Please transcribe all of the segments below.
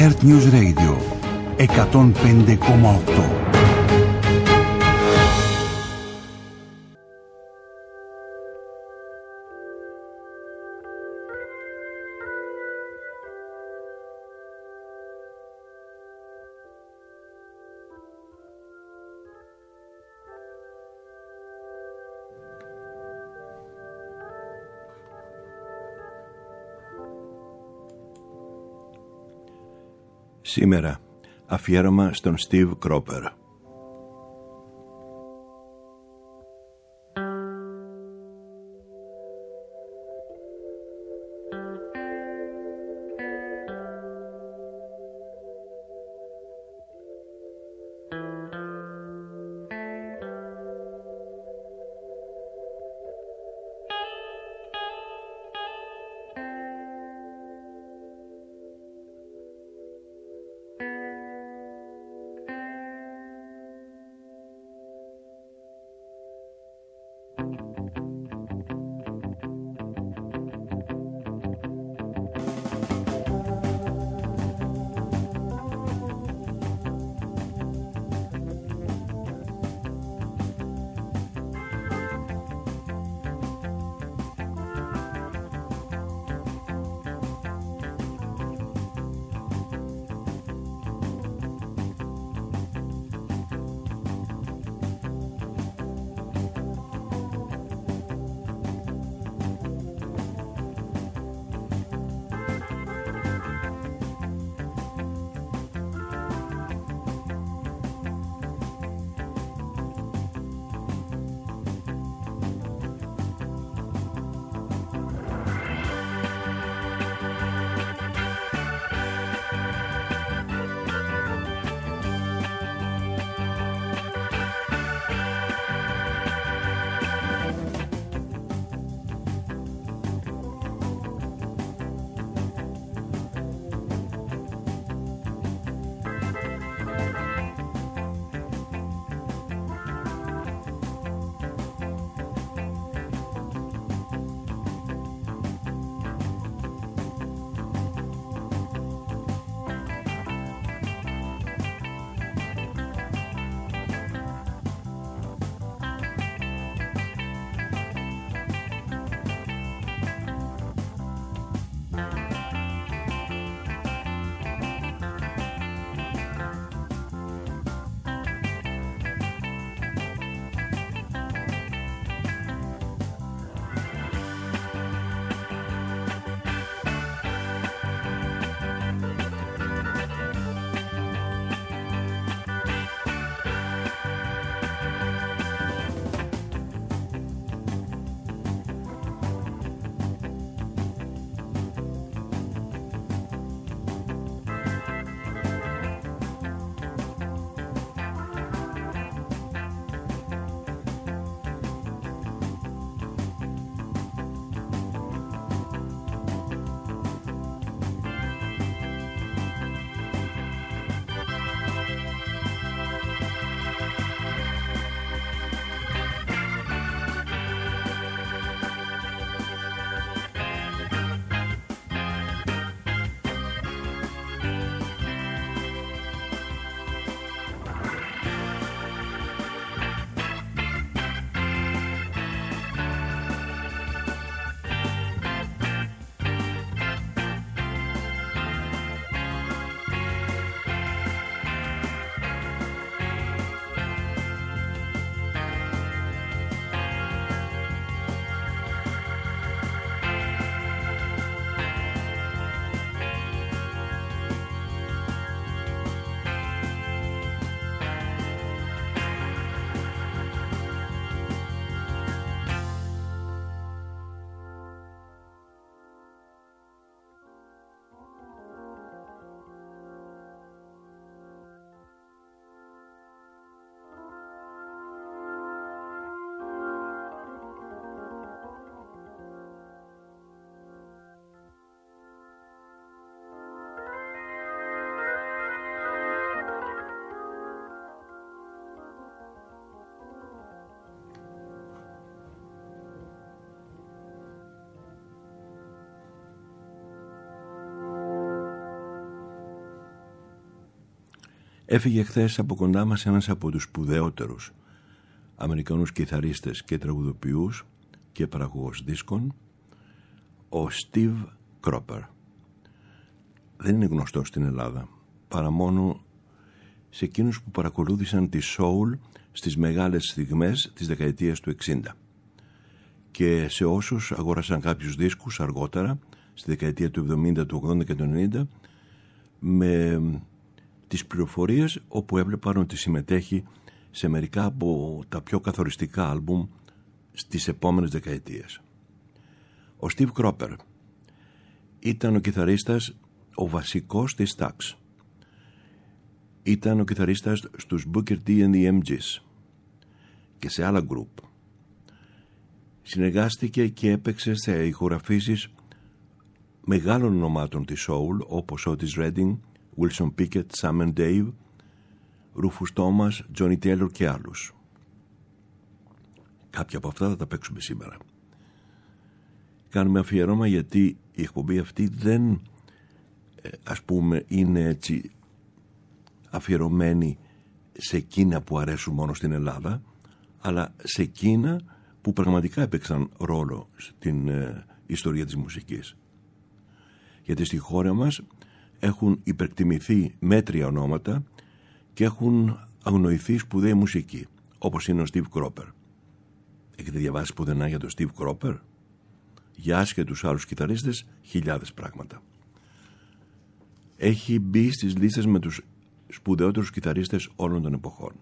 Earth News Radio 105,8. Σήμερα, αφιέρωμα στον Steve Cropper. Έφυγε χθες από κοντά μας ένας από τους σπουδαιότερους Αμερικανούς κιθαρίστες και τραγουδοποιούς και παραγωγός δίσκων, ο Steve Cropper. Δεν είναι γνωστός στην Ελλάδα, παρά μόνο σε εκείνους που παρακολούθησαν τη soul στις μεγάλες στιγμές της δεκαετίας του 60 και σε όσους αγόρασαν κάποιους δίσκους αργότερα, στη δεκαετία του 70, του 80 και του 90, με τις πληροφορίες όπου έβλεπαν ότι συμμετέχει σε μερικά από τα πιο καθοριστικά άλμπουμ στις επόμενες δεκαετίες. Ο Steve Cropper ήταν ο κιθαρίστας, ο βασικός της Stax. Ήταν ο κιθαρίστας στους Booker T and the MGs και σε άλλα group. Συνεργάστηκε και έπαιξε σε ηχογραφήσεις μεγάλων ονομάτων της soul, όπως Otis Redding, Wilson Pickett, Sam and Dave, Rufus Thomas, Johnny Taylor και άλλους. Κάποια από αυτά θα τα παίξουμε σήμερα. Κάνουμε αφιερώμα γιατί η εκπομπή αυτή δεν είναι έτσι αφιερωμένη σε εκείνα που αρέσουν μόνο στην Ελλάδα, αλλά σε εκείνα που πραγματικά έπαιξαν ρόλο στην ιστορία της μουσικής. Γιατί στη χώρα μας έχουν υπερτιμηθεί μέτρια ονόματα και έχουν αγνοηθεί σπουδαίοι μουσικοί, όπως είναι ο Steve Cropper. Έχετε διαβάσει πουθενά για τον Steve Cropper? Για άσχετους άλλους κιθαρίστες, χιλιάδες πράγματα. Έχει μπει στις λίστες με τους σπουδαιότερους κιθαρίστες όλων των εποχών.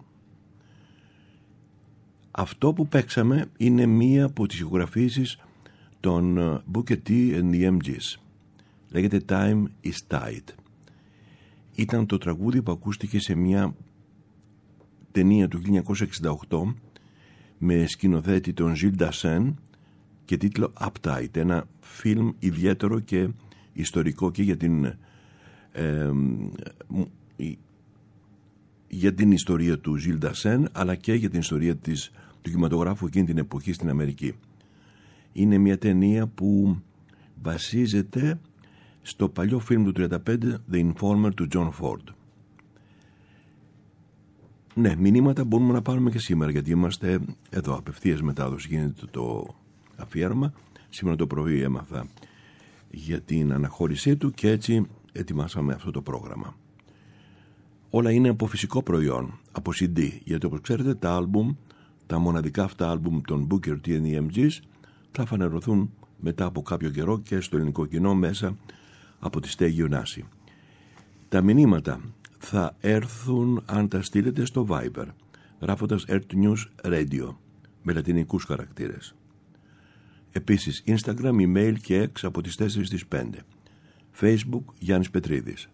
Αυτό που παίξαμε είναι μία από τις ηχογραφήσεις των Booker T and the MGs. Λέγεται Time is Tight. Ήταν το τραγούδι που ακούστηκε σε μια ταινία του 1968 με σκηνοθέτη τον Gilles Dassin και τίτλο Uptight, ένα φιλμ ιδιαίτερο και ιστορικό και για την ιστορία του Gilles Dassin, αλλά και για την ιστορία του κινηματογράφου εκείνη την εποχή στην Αμερική. Είναι μια ταινία που βασίζεται στο παλιό φιλμ του 1935 The Informer του John Ford. Ναι, μηνύματα μπορούμε να πάρουμε και σήμερα, γιατί είμαστε εδώ, απευθείας μετάδοση γίνεται το αφιέρωμα. Σήμερα το πρωί έμαθα για την αναχώρησή του και έτσι ετοιμάσαμε αυτό το πρόγραμμα. Όλα είναι από φυσικό προϊόν, από CD, γιατί όπως ξέρετε τα μοναδικά αυτά άλμπουμ των Booker T and the MGs θα φανερωθούν μετά από κάποιο καιρό και στο ελληνικό κοινό μέσα από τη Στέγη Ωνάση. Τα μηνύματα θα έρθουν αν τα στείλετε στο Viber, γράφοντας Earth News Radio με λατινικούς χαρακτήρες. Επίσης Instagram, email και X από τις 4 στις 5. Facebook Γιάννης Πετρίδης.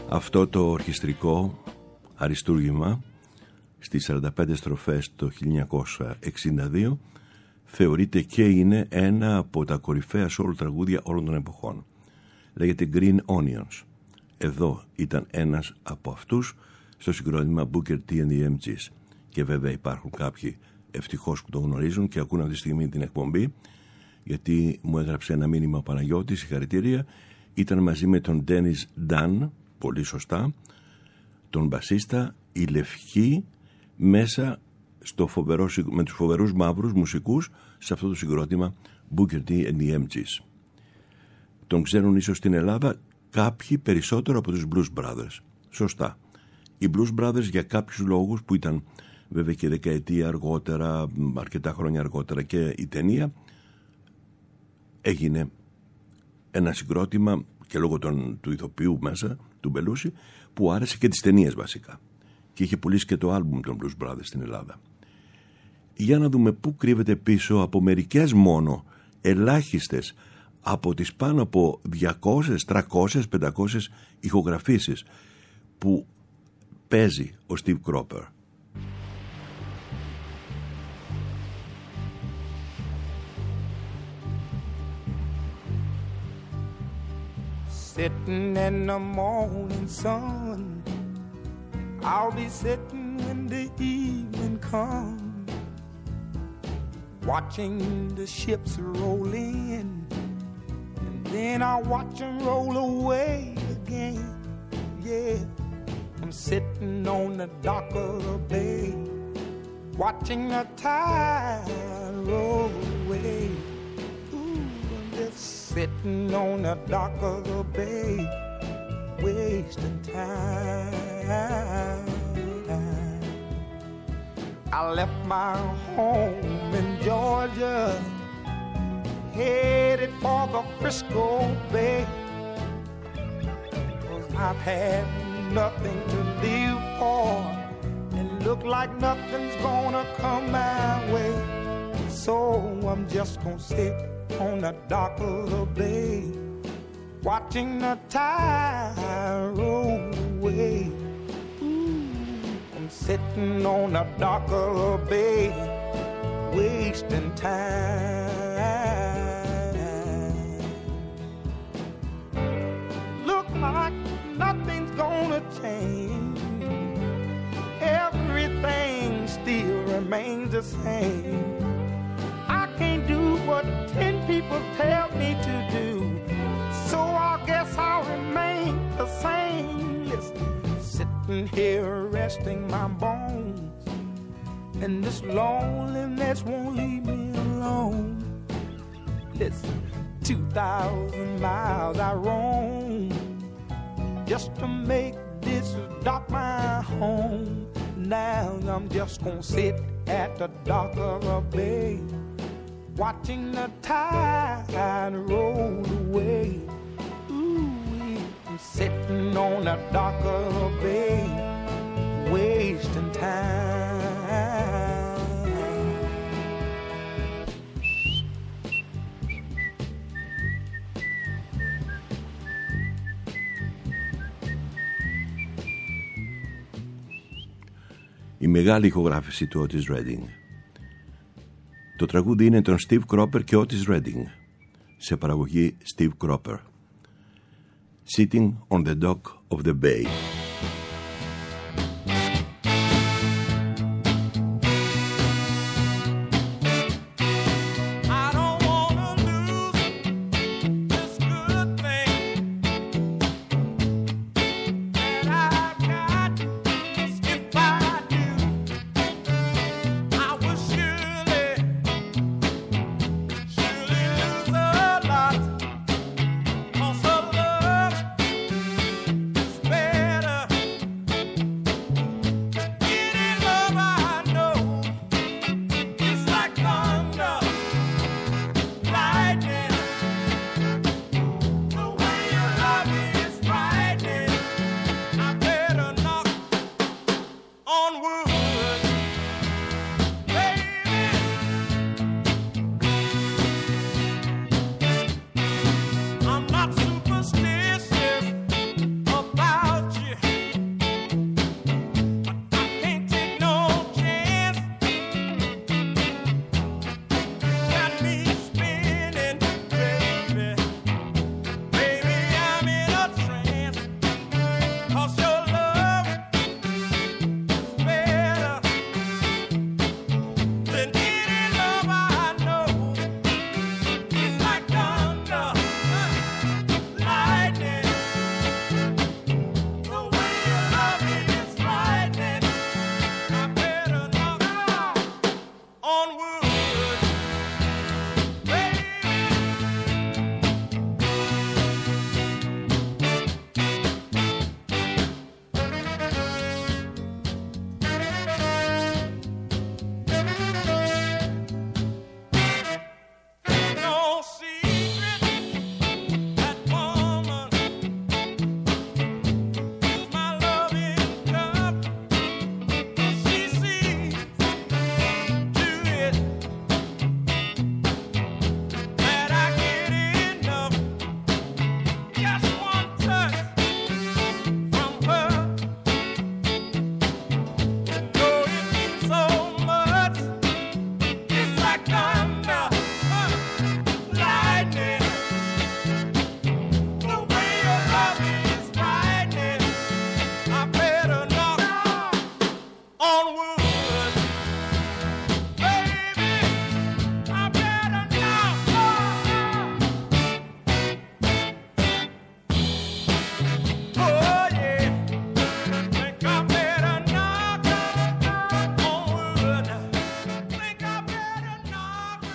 Αυτό το ορχιστρικό αριστούργημα στις 45 στροφές το 1962 θεωρείται και είναι ένα από τα κορυφαία soul τραγούδια όλων των εποχών. Λέγεται Green Onions. Εδώ ήταν ένας από αυτούς στο συγκρότημα Booker T and the MGs. Και βέβαια υπάρχουν κάποιοι ευτυχώς που το γνωρίζουν και ακούν αυτή τη στιγμή την εκπομπή, γιατί μου έγραψε ένα μήνυμα ο Παναγιώτης, συγχαρητήρια. Ήταν μαζί με τον Dennis Dunn, πολύ σωστά, τον μπασίστα, η Λευκή, μέσα με τους φοβερούς μαύρους μουσικούς σε αυτό το συγκρότημα Booker T and the MGs. Τον ξέρουν ίσως στην Ελλάδα κάποιοι περισσότερο από τους Blues Brothers. Σωστά. Οι Blues Brothers για κάποιους λόγους που ήταν βέβαια και δεκαετία αργότερα, αρκετά χρόνια αργότερα, και η ταινία έγινε ένα συγκρότημα και λόγω του ηθοποιού μέσα, του Μπελούση, που άρεσε και τις ταινίες βασικά. Και είχε πουλήσει και το άλμπουμ των Blues Brothers στην Ελλάδα. Για να δούμε πού κρύβεται πίσω από μερικές μόνο ελάχιστες από τις πάνω από 200, 300, 500 ηχογραφήσεις που παίζει ο Steve Cropper. Sitting in the morning sun, I'll be sitting when the evening comes, watching the ships roll in, and then I'll watch them roll away again. Yeah, I'm sitting on the dock of the bay, watching the tide roll away. Ooh, I'm just sitting on the dock of the bay, wasting time. I left my home in Georgia, headed for the Frisco Bay, 'cause I've had nothing to live for, and look like nothing's gonna come my way. So I'm just gonna sit on the dock of the bay, watching the tide roll away. Ooh, I'm sitting on the dock of the bay, wasting time. Look like nothing's gonna change, everything still remains the same. I can't do what 10 people tell me to do, so I guess I'll remain the same. Listen, sitting here resting my bones, and this loneliness won't leave me alone. Listen, 2,000 miles I roam just to make this dock my home. Now I'm just gonna sit at the dock of a bay, watching the tide roll away. Ooh, I'm sitting on the dock of the bay, wasting time. Η μεγάλη ηχογράφηση του Otis Redding. Το τραγούδι είναι των Steve Cropper και Otis Redding, σε παραγωγή Steve Cropper. Sitting on the dock of the bay. Better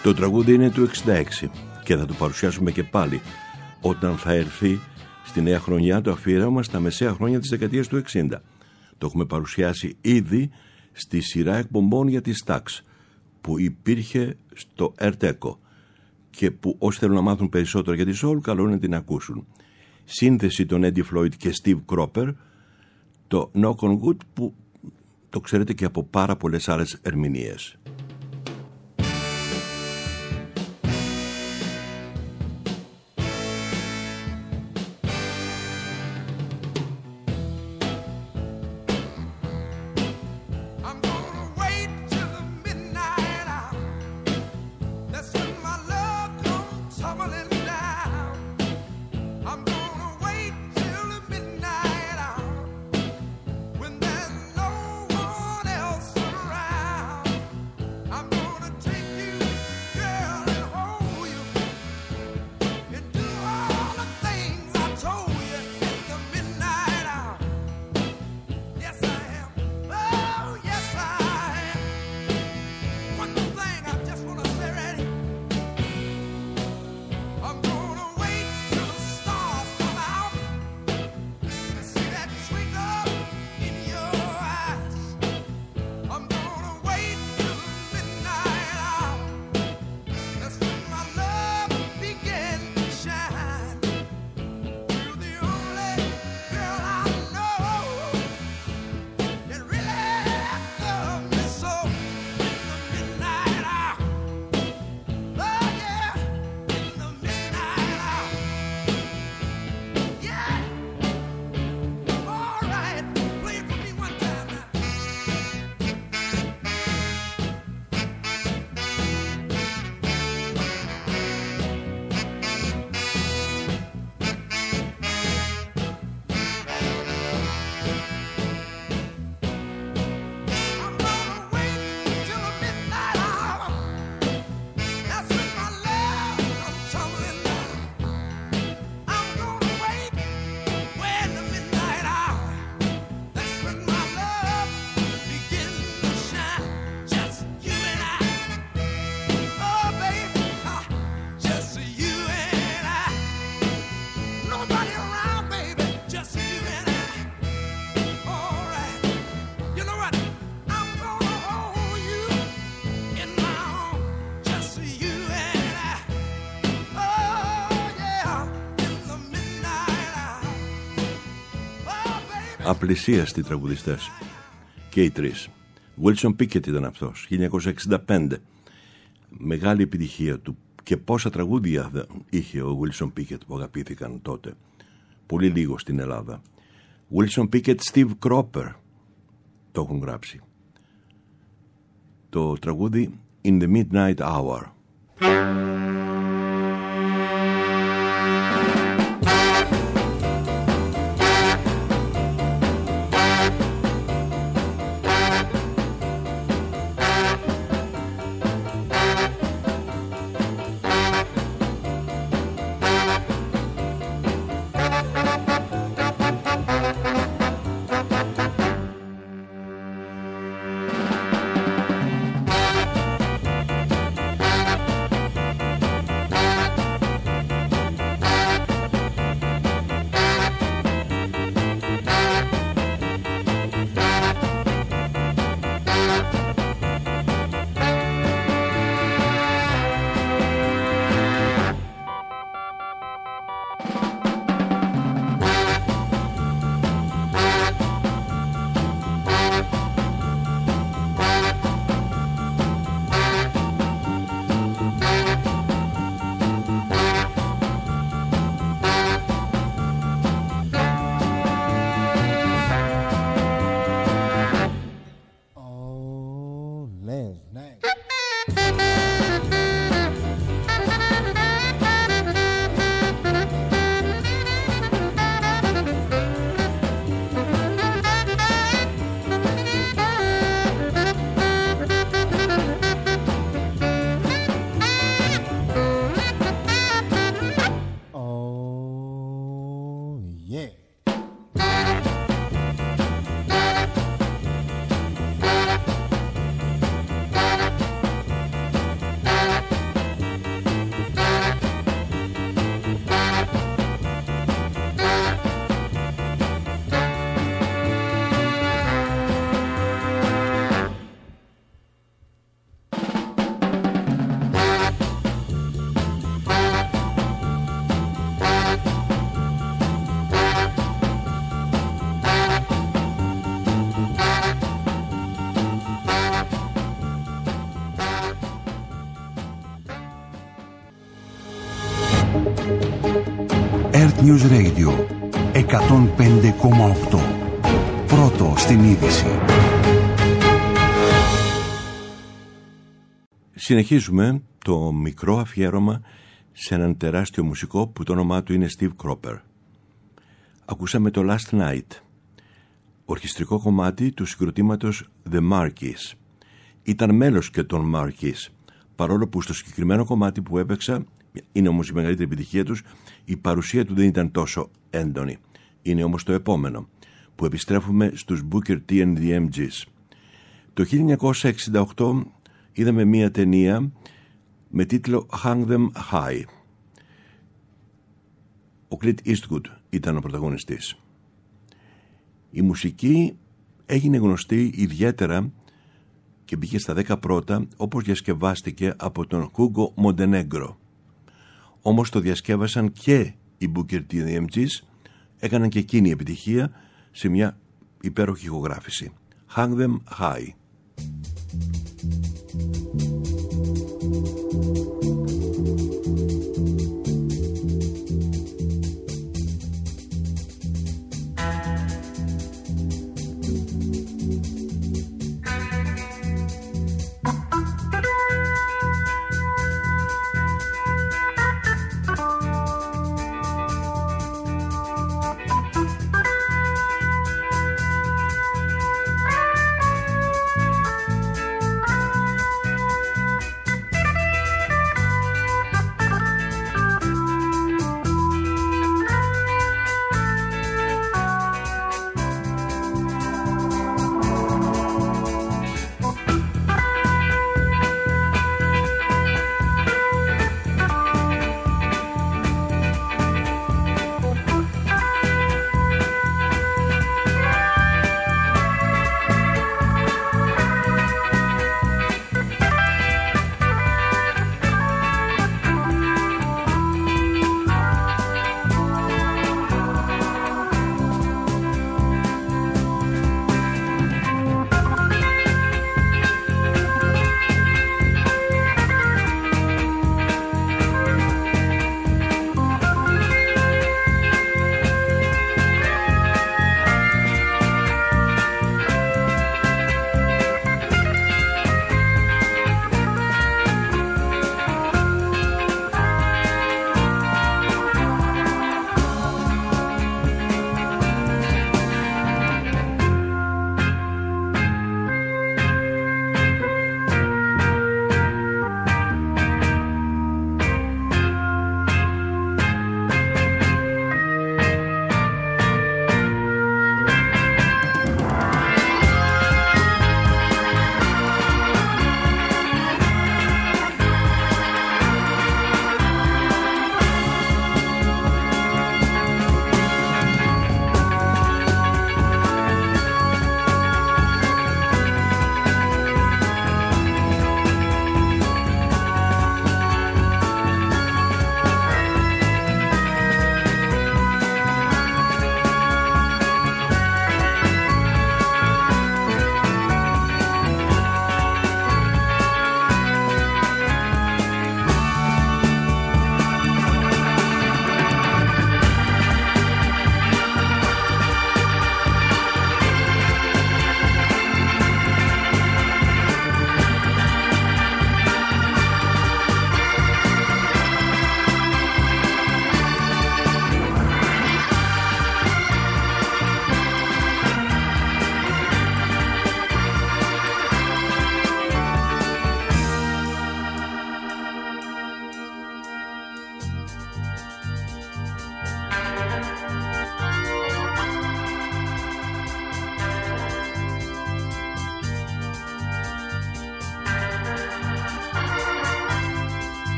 Το τραγούδι είναι του 66 και θα το παρουσιάσουμε και πάλι όταν θα έρθει στη νέα χρονιά το αφιέρωμα στα μεσαία χρόνια της δεκαετίας του 60. Το έχουμε παρουσιάσει ήδη στη σειρά εκπομπών για τη Stax που υπήρχε στο Ερτέκο και που όσοι θέλουν να μάθουν περισσότερο για τη soul καλό είναι να την ακούσουν. Σύνθεση των Eddie Floyd και Steve Cropper, το Knock on Wood που το ξέρετε και από πάρα πολλές άλλες ερμηνείες. Απλησίαστοι τραγουδιστές και οι τρεις. Wilson Pickett ήταν αυτός, 1965. Μεγάλη επιτυχία του. Και πόσα τραγούδια είχε ο Wilson Pickett που αγαπήθηκαν τότε. Πολύ λίγο στην Ελλάδα. Wilson Pickett, Steve Cropper το έχουν γράψει. Το τραγούδι In the Midnight Hour. News Radio 105,8. Πρώτο στην είδηση. Συνεχίζουμε το μικρό αφιέρωμα σε έναν τεράστιο μουσικό που το όνομά του είναι Steve Cropper. Ακούσαμε το Last Night, ορχιστρικό κομμάτι του συγκροτήματος The Marquis. Ήταν μέλος και των Marquis, παρόλο που στο συγκεκριμένο κομμάτι που έπαιξα, είναι όμως η μεγαλύτερη επιτυχία τους, η παρουσία του δεν ήταν τόσο έντονη. Είναι όμως το επόμενο, που επιστρέφουμε στους Booker T and the MGs. Το 1968 είδαμε μία ταινία με τίτλο Hang Them High. Ο Clint Eastwood ήταν ο πρωταγωνιστής. Η μουσική έγινε γνωστή ιδιαίτερα και μπήκε στα 10 πρώτα, όπως διασκευάστηκε από τον Hugo Montenegro. Όμως το διασκεύασαν και οι Booker T and the MGs, έκαναν και εκείνη επιτυχία σε μια υπέροχη ηχογράφηση. Hang Them High.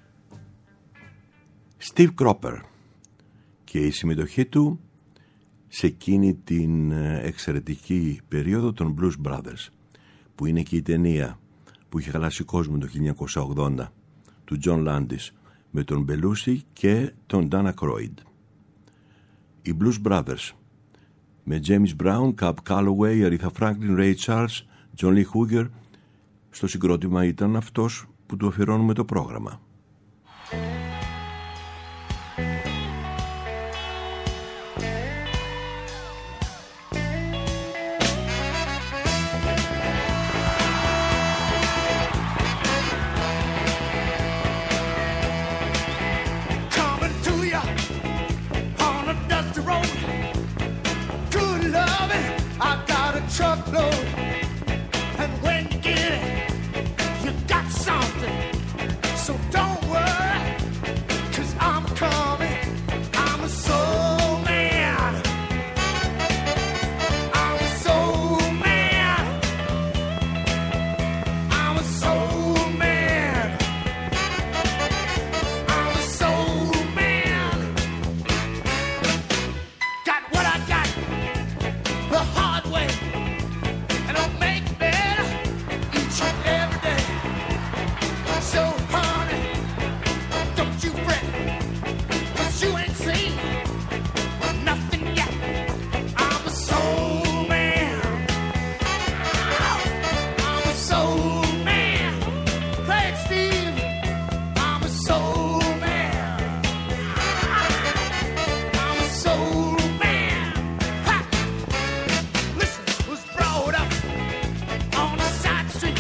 Steve Cropper και η συμμετοχή του σε εκείνη την εξαιρετική περίοδο των Blues Brothers, που είναι και η ταινία που είχε χαλάσει κόσμο το 1980 του John Landis με τον Belushi και τον Dan Aykroyd. Οι Blues Brothers με James Brown, Cab Calloway, Aretha Franklin, Ray Charles, John Lee Hooker. Στο συγκρότημα ήταν αυτός που του αφιερώνουμε το πρόγραμμα. Truckload, and when you get it, you got something. So don't worry, 'cause I'm coming. I'm a soul man. I'm a soul man. I'm a soul man. I'm a soul man. Got what I got the hard way. So honey, don't you fret, 'cause you ain't seen nothing yet. I'm a soul man. I'm a soul man. Play it, Steve. I'm a soul man. I'm a soul man. Ha! Listen, was brought up on the side street.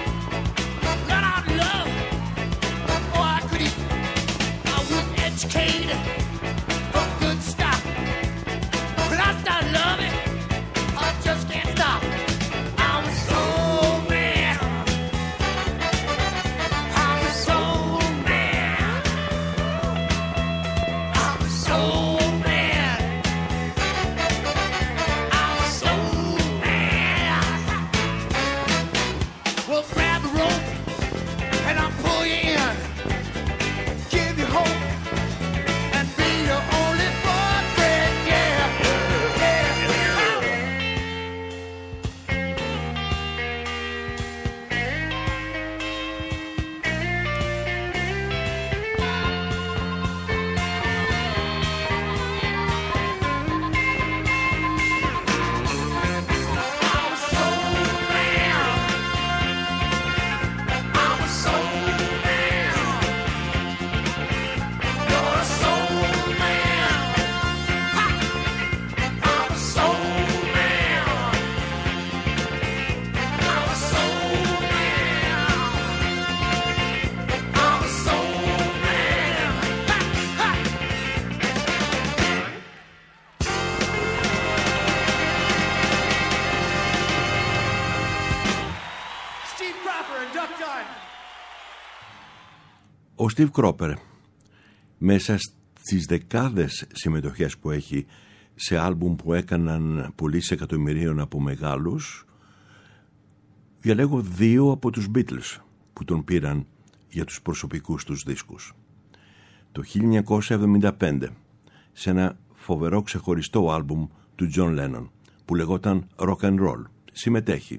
Educated for good stuff. When I start loving, I just can't stop. I'm a soul man. I'm a soul man. I'm a soul man. I'm a soul man. Well, grab the rope and I'll pull you in. Give you hope. Ο Steve Cropper, μέσα στις δεκάδες συμμετοχές που έχει σε άλμπουμ που έκαναν πωλήσεις εκατομμυρίων από μεγάλους, διαλέγω δύο από τους Beatles που τον πήραν για τους προσωπικούς τους δίσκους. Το 1975, σε ένα φοβερό ξεχωριστό άλμπουμ του John Lennon που λεγόταν Rock and Roll, συμμετέχει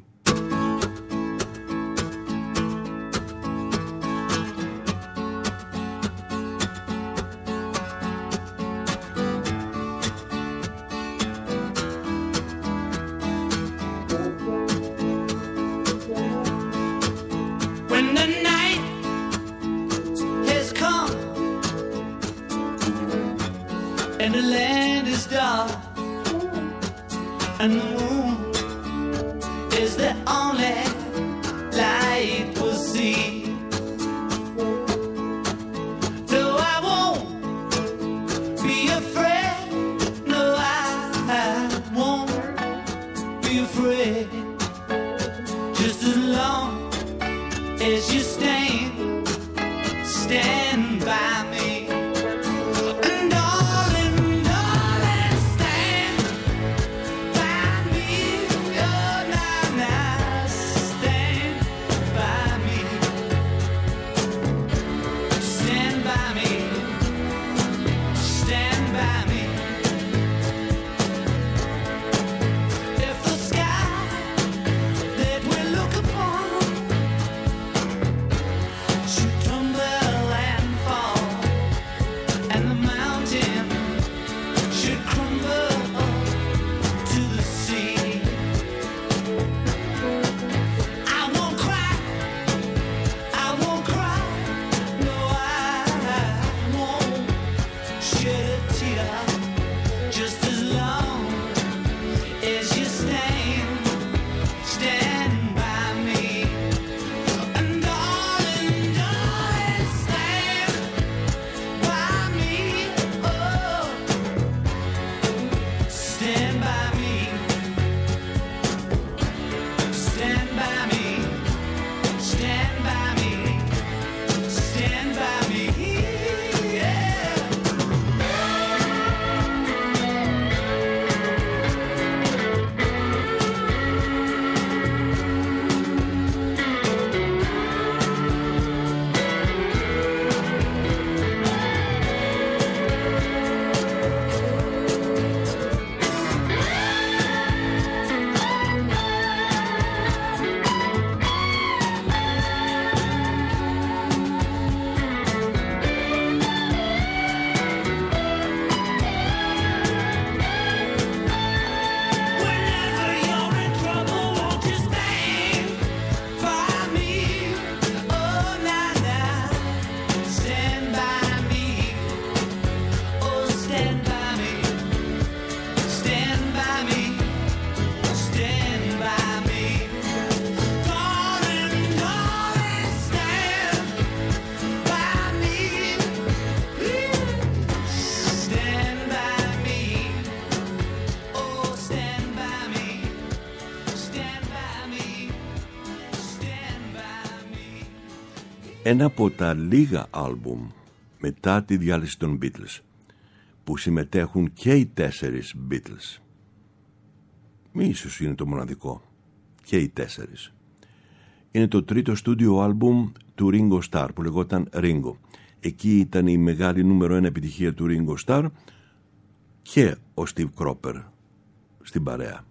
Ένα από τα λίγα άλμπουμ μετά τη διάλυση των Beatles που συμμετέχουν και οι 4 Beatles. Ίσως είναι το μοναδικό. Και οι 4. Είναι το τρίτο στούντιο άλμπουμ του Ringo Starr που λεγόταν Ringo. Εκεί ήταν η μεγάλη νούμερο 1 επιτυχία του Ringo Starr και ο Steve Cropper στην παρέα.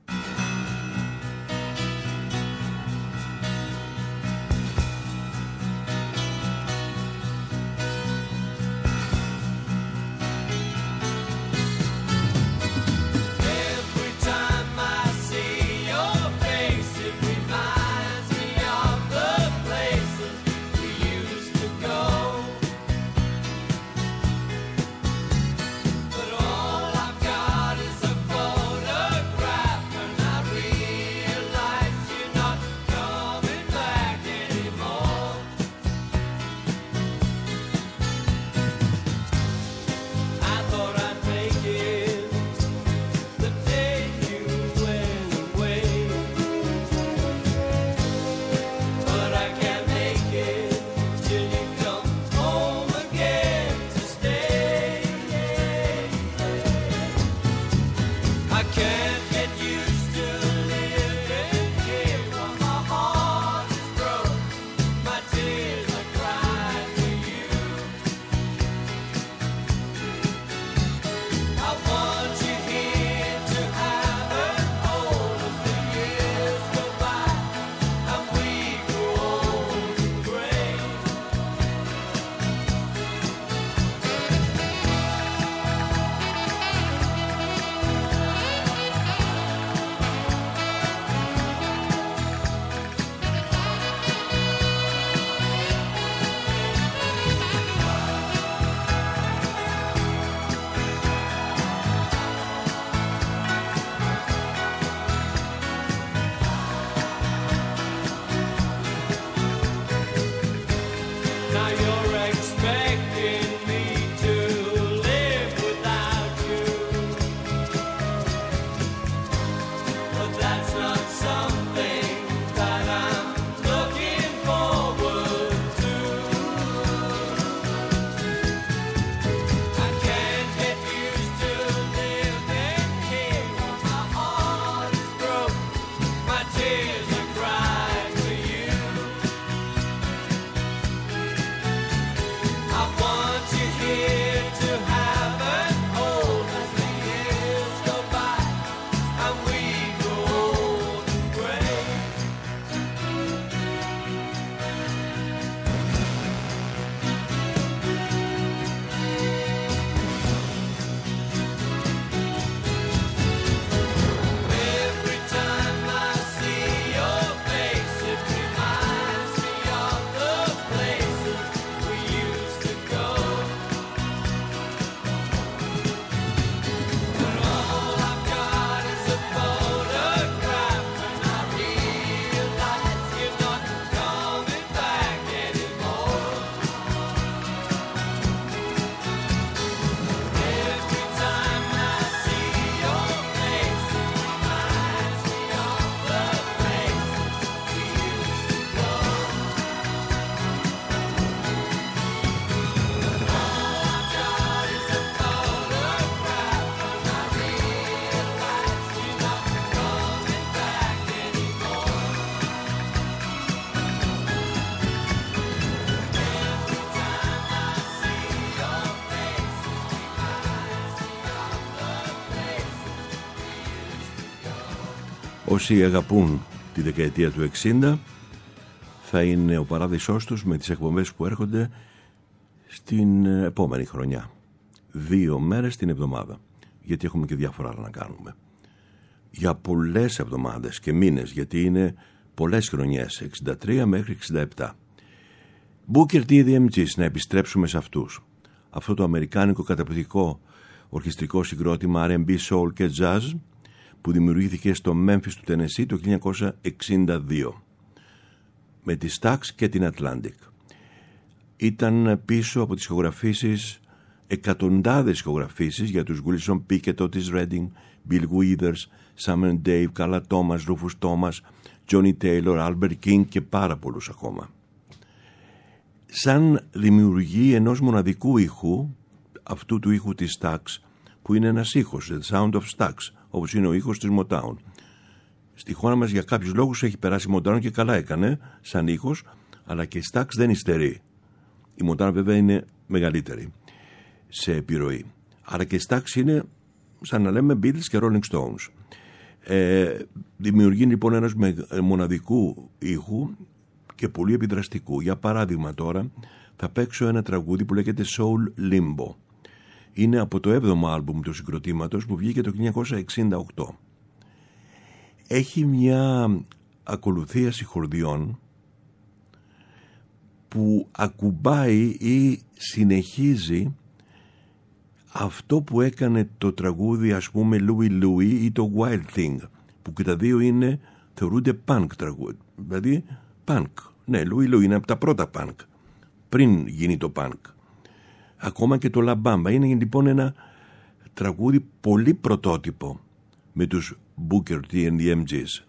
Όσοι αγαπούν τη δεκαετία του 60 θα είναι ο παράδεισός τους με τις εκπομπές που έρχονται στην επόμενη χρονιά. 2 μέρες την εβδομάδα, γιατί έχουμε και διάφορα άλλα να κάνουμε. Για πολλές εβδομάδες και μήνες, γιατί είναι πολλές χρονιές, 63 μέχρι 67. Booker T. The MGs, να επιστρέψουμε σε αυτούς. Αυτό το αμερικάνικο καταπληκτικό ορχιστρικό συγκρότημα R&B, Soul και Jazz που δημιουργήθηκε στο Memphis του Tennessee το 1962 με τη Stax και την Atlantic. Ήταν πίσω από τις ηχογραφήσεις, εκατοντάδες ηχογραφήσεις για τους Wilson Pickett, Otis Redding, Bill Withers, Summer Dave, Carla Thomas, Rufus Thomas, Johnny Taylor, Albert King και πάρα πολλούς ακόμα. σαν δημιουργή ενός μοναδικού ήχου, αυτού του ήχου της Stax, που είναι ένας ήχος, the sound of Stax, όπως είναι ο ήχος της Motown. Στη χώρα μας για κάποιους λόγους έχει περάσει η Motown και καλά έκανε σαν ήχος, αλλά και η Stax δεν υστερεί. Η Motown βέβαια είναι μεγαλύτερη σε επιρροή. Άρα και η Stax είναι σαν να λέμε Beatles και Rolling Stones. Δημιουργεί λοιπόν ένας μοναδικού ήχου και πολύ επιδραστικού. Για παράδειγμα τώρα θα παίξω ένα τραγούδι που λέγεται Soul Limbo. Είναι από το 7ο άλμπουμ του συγκροτήματος που βγήκε το 1968. Έχει μια ακολουθία συγχορδιών που ακουμπάει ή συνεχίζει αυτό που έκανε το τραγούδι, ας πούμε, Louie Louie ή το Wild Thing, που και τα δύο θεωρούνται punk τραγούδι. Δηλαδή punk. Ναι, Louie Louie είναι από τα πρώτα punk, πριν γίνει το punk. Ακόμα και το La Bamba είναι λοιπόν ένα τραγούδι πολύ πρωτότυπο με τους Booker T and the MGs.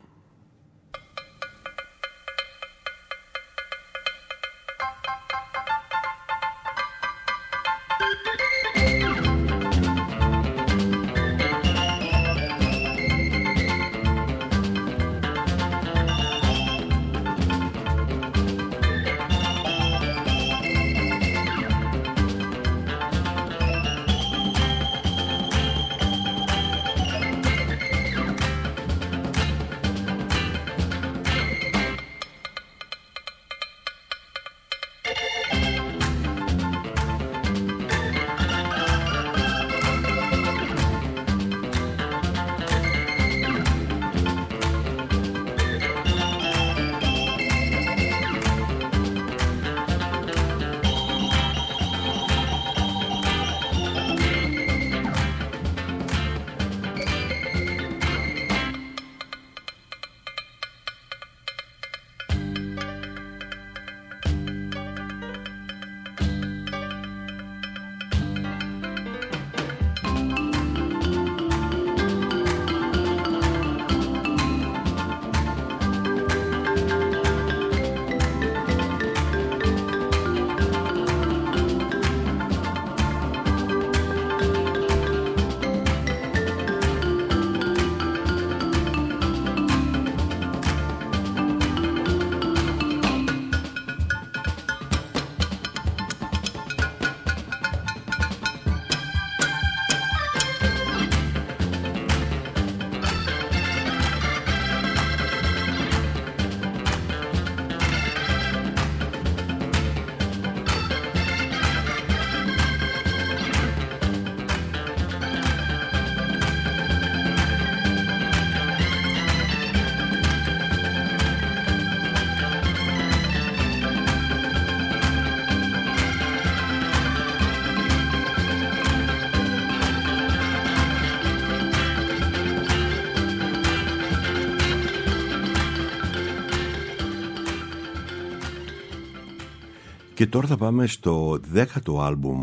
Και τώρα θα πάμε στο 10ο άλμπουμ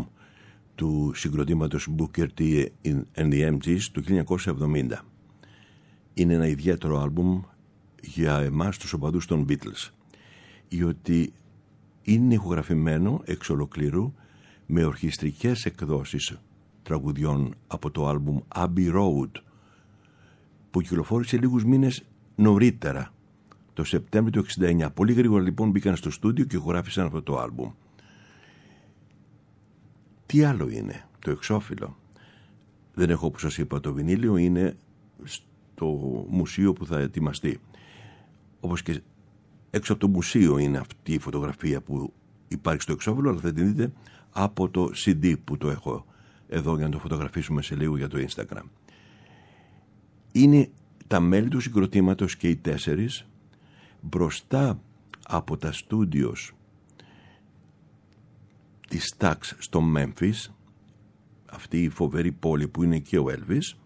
του συγκροτήματος Booker T and the MGs του 1970. Είναι ένα ιδιαίτερο άλμπουμ για εμάς τους οπαδούς των Beatles, διότι είναι ηχογραφημένο εξ ολοκλήρου με ορχιστρικές εκδόσεις τραγουδιών από το άλμπουμ Abbey Road, που κυκλοφόρησε λίγους μήνες νωρίτερα, το Σεπτέμβριο του 1969. Πολύ γρήγορα λοιπόν μπήκαν στο στούντιο και ηχογράφησαν αυτό το άλμπουμ. Τι άλλο είναι το εξώφυλλο? Δεν έχω, όπως σας είπα, το βινίλιο, είναι στο μουσείο που θα ετοιμαστεί. Όπως και έξω από το μουσείο είναι αυτή η φωτογραφία που υπάρχει στο εξώφυλλο, αλλά θα την δείτε από το CD που το έχω εδώ για να το φωτογραφίσουμε σε λίγο για το Instagram. Είναι τα μέλη του συγκροτήματος και οι 4 μπροστά από τα στούντιος της Stax στο Memphis, αυτή η φοβερή πόλη που είναι και ο Elvis,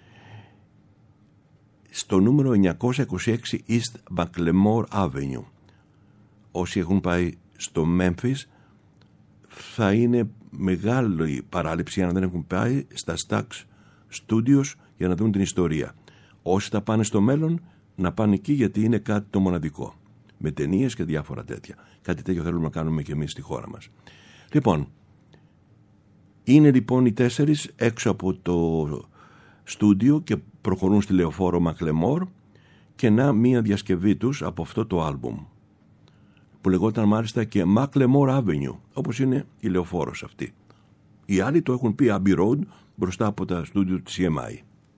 στο νούμερο 926 East McLemore Avenue. Όσοι έχουν πάει στο Memphis θα είναι μεγάλη παράληψη αν δεν έχουν πάει στα Stax Studios για να δουν την ιστορία. Όσοι θα πάνε στο μέλλον να πάνε εκεί, γιατί είναι κάτι το μοναδικό. με ταινίες και διάφορα τέτοια. Κάτι τέτοιο θέλουμε να κάνουμε και εμείς στη χώρα μας. Λοιπόν, είναι λοιπόν οι 4 έξω από το στούντιο και προχωρούν στη Λεωφόρο Μακλεμόρ και να μία διασκευή τους από αυτό το άλμπουμ που λεγόταν μάλιστα και Macklemore Avenue, όπως είναι η Λεωφόρος αυτή. Οι άλλοι το έχουν πει Abbey Road μπροστά από τα στούντιο της EMI.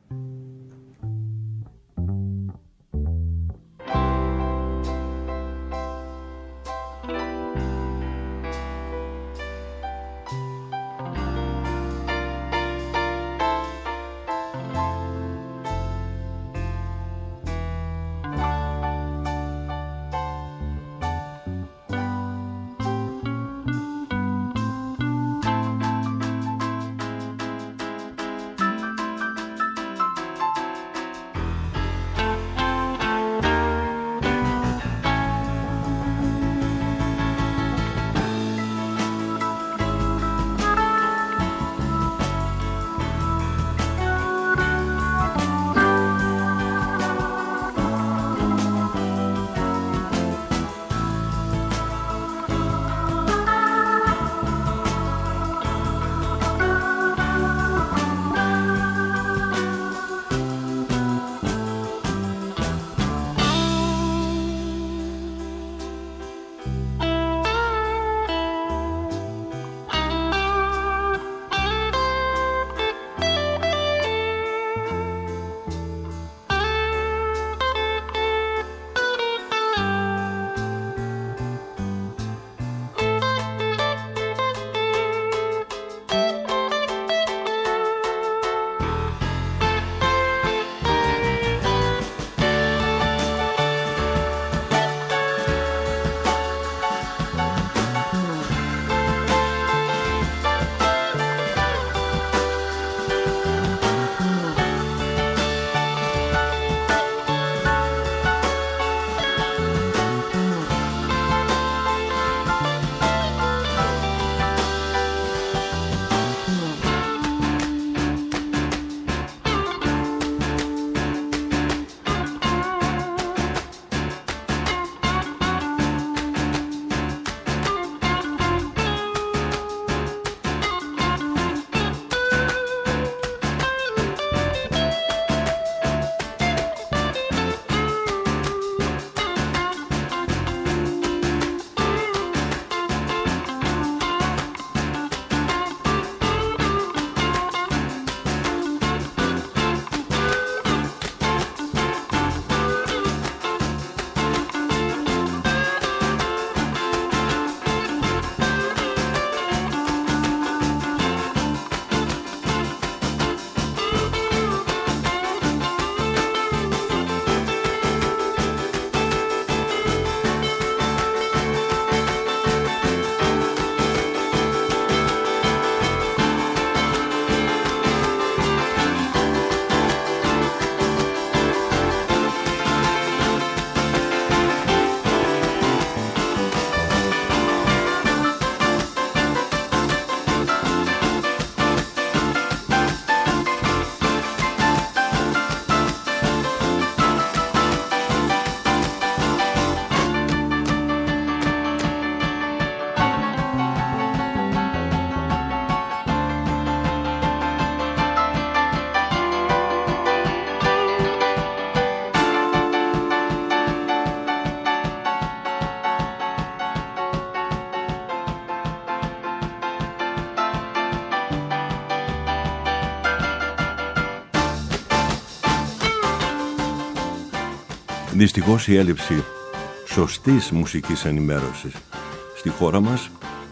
Δυστυχώς η έλλειψη σωστής μουσικής ενημέρωσης στη χώρα μας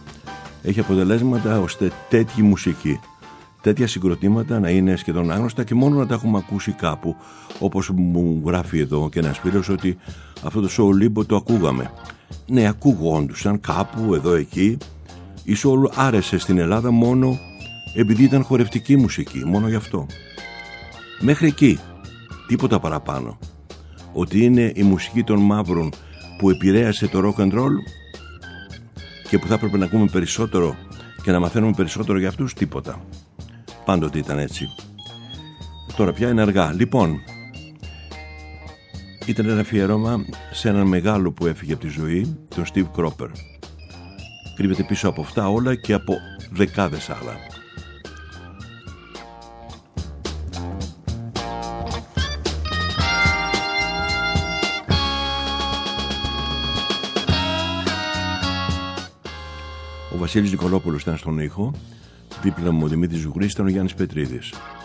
έχει αποτελέσματα ώστε τέτοιη μουσική, τέτοια συγκροτήματα να είναι σχεδόν άγνωστα και μόνο να τα έχουμε ακούσει κάπου, όπως μου γράφει εδώ και ένας φίλος ότι αυτό το Soul Limbo το ακούγαμε. Ναι, ακούγόντουσαν κάπου εδώ εκεί. Η Soul άρεσε στην Ελλάδα μόνο επειδή ήταν χορευτική μουσική, μόνο γι' αυτό. Μέχρι εκεί, τίποτα παραπάνω. Ότι είναι η μουσική των μαύρων που επηρέασε το rock and roll και που θα έπρεπε να ακούμε περισσότερο και να μαθαίνουμε περισσότερο για αυτούς, τίποτα. Πάντοτε ήταν έτσι. Τώρα πια είναι αργά. Λοιπόν, Ήταν ένα αφιέρωμα σε έναν μεγάλο που έφυγε από τη ζωή, τον Steve Cropper. Κρύβεται πίσω από αυτά όλα και από δεκάδες άλλα. Ο Βασίλης Νικολόπουλος ήταν στον ήχο, δίπλα μου ο Δημήτρης Ζουγρής, ήταν ο Γιάννης Πετρίδης.